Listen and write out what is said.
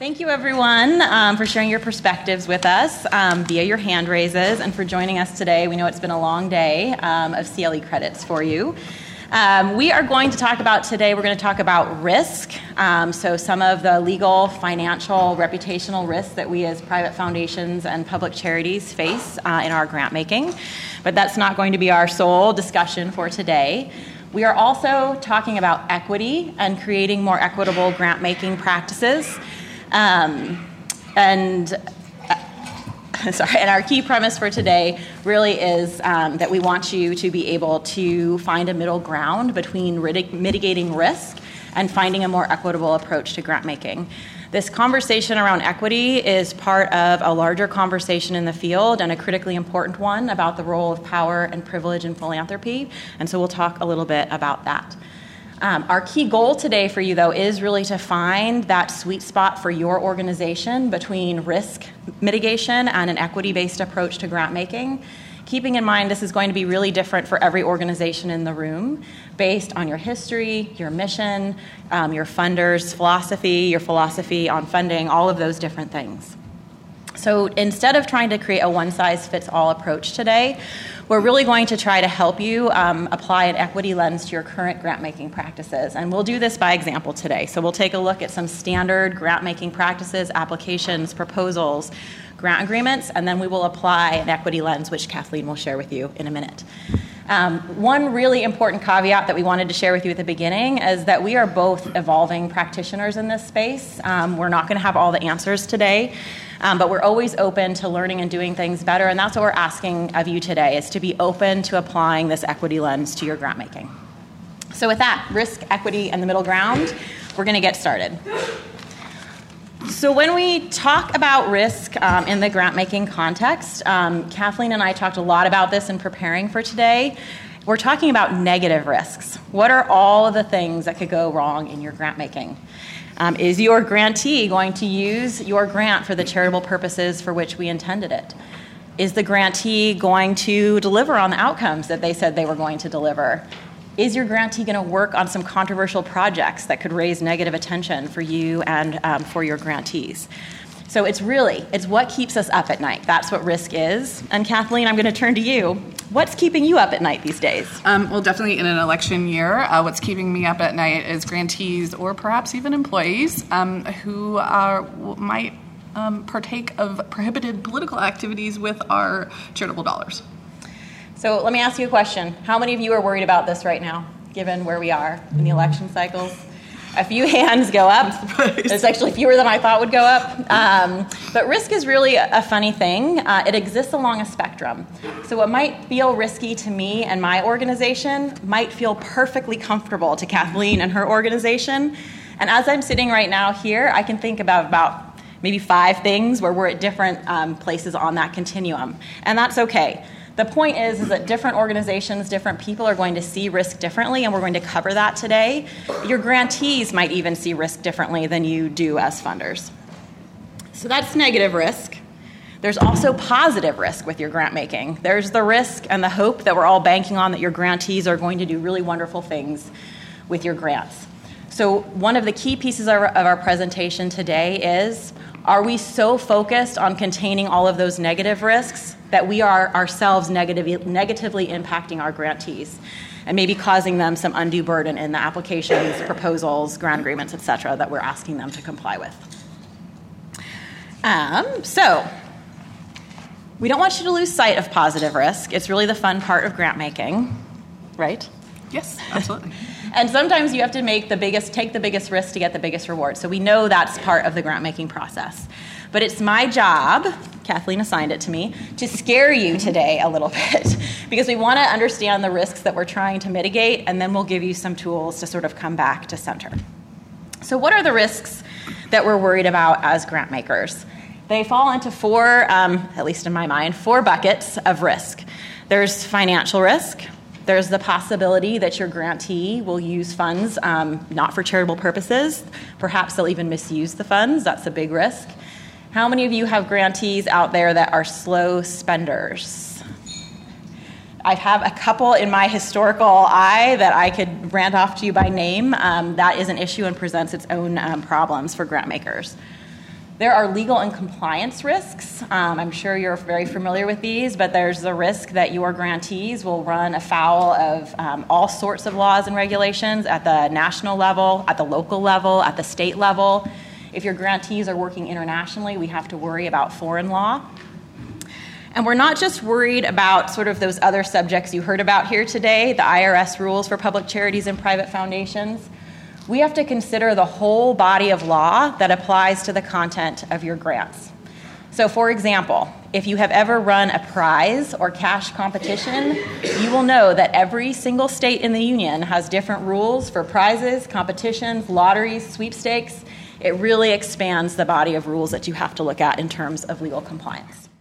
Thank you, everyone, for sharing your perspectives with us via your hand raises and for joining us today. We know it's been a long day of CLE credits for you. We are going to talk about today, we're going to talk about risk. So some of the legal, financial, reputational risks that we as private foundations and public charities face in our grant making. But that's not going to be our sole discussion for today. We are also talking about equity and creating more equitable grant making practices. And our key premise for today really is that we want you to be able to find a middle ground between mitigating risk and finding a more equitable approach to grant making. This conversation around equity is part of a larger conversation in the field and a critically important one about the role of power and privilege in philanthropy, and so we'll talk a little bit about that. Our key goal today for you, though, is really to find that sweet spot for your organization between risk mitigation and an equity-based approach to grant making, keeping in mind this is going to be really different for every organization in the room based on your history, your mission, your funders' philosophy, your philosophy on funding, all of those different things. So instead of trying to create a one-size-fits-all approach today, we're really going to try to help you apply an equity lens to your current grant-making practices. And we'll do this by example today. So we'll take a look at some standard grant-making practices, applications, proposals, grant agreements, and then we will apply an equity lens, which Kathleen will share with you in a minute. One really important caveat that we wanted to share with you at the beginning is that we are both evolving practitioners in this space. We're not going to have all the answers today. But we're always open to learning and doing things better, and that's what we're asking of you today, is to be open to applying this equity lens to your grant making. So with that, risk, equity, and the middle ground, we're going to get started. So when we talk about risk in the grant making context, Kathleen and I talked a lot about this in preparing for today. We're talking about negative risks. What are all of the things that could go wrong in your grant making? Is your grantee going to use your grant for the charitable purposes for which we intended it? Is the grantee going to deliver on the outcomes that they said they were going to deliver? Is your grantee going to work on some controversial projects that could raise negative attention for you and for your grantees? So it's what keeps us up at night. That's what risk is. And Kathleen, I'm going to turn to you. What's keeping you up at night these days? Well, definitely in an election year, what's keeping me up at night is grantees or perhaps even employees who might partake of prohibited political activities with our charitable dollars. So let me ask you a question. How many of you are worried about this right now, given where we are in the election cycles? A few hands go up. There's actually fewer than I thought would go up. But risk is really a funny thing. It exists along a spectrum. So what might feel risky to me and my organization might feel perfectly comfortable to Kathleen and her organization. And as I'm sitting right now here, I can think about maybe 5 things where we're at different places on that continuum. And that's okay. The point is that different organizations, different people are going to see risk differently, and we're going to cover that today. Your grantees might even see risk differently than you do as funders. So that's negative risk. There's also positive risk with your grant making. There's the risk and the hope that we're all banking on that your grantees are going to do really wonderful things with your grants. So one of the key pieces of our presentation today is, are we so focused on containing all of those negative risks that we are ourselves negatively impacting our grantees and maybe causing them some undue burden in the applications, proposals, grant agreements, et cetera, that we're asking them to comply with? So we don't want you to lose sight of positive risk. It's really the fun part of grant making, right? Yes, absolutely. And sometimes you have to take the biggest risk to get the biggest reward. So we know that's part of the grant making process. But it's my job, Kathleen assigned it to me, to scare you today a little bit because we want to understand the risks that we're trying to mitigate, and then we'll give you some tools to sort of come back to center. So what are the risks that we're worried about as grant makers? They fall into 4, at least in my mind, 4 buckets of risk. There's financial risk. There's the possibility that your grantee will use funds not for charitable purposes. Perhaps they'll even misuse the funds. That's a big risk. How many of you have grantees out there that are slow spenders? I have a couple in my historical eye that I could rant off to you by name. That is an issue and presents its own problems for grant makers. There are legal and compliance risks. I'm sure you're very familiar with these, but there's the risk that your grantees will run afoul of all sorts of laws and regulations at the national level, at the local level, at the state level. If your grantees are working internationally, we have to worry about foreign law. And we're not just worried about sort of those other subjects you heard about here today, the IRS rules for public charities and private foundations. We have to consider the whole body of law that applies to the content of your grants. So for example, if you have ever run a prize or cash competition, you will know that every single state in the union has different rules for prizes, competitions, lotteries, sweepstakes. It really expands the body of rules that you have to look at in terms of legal compliance.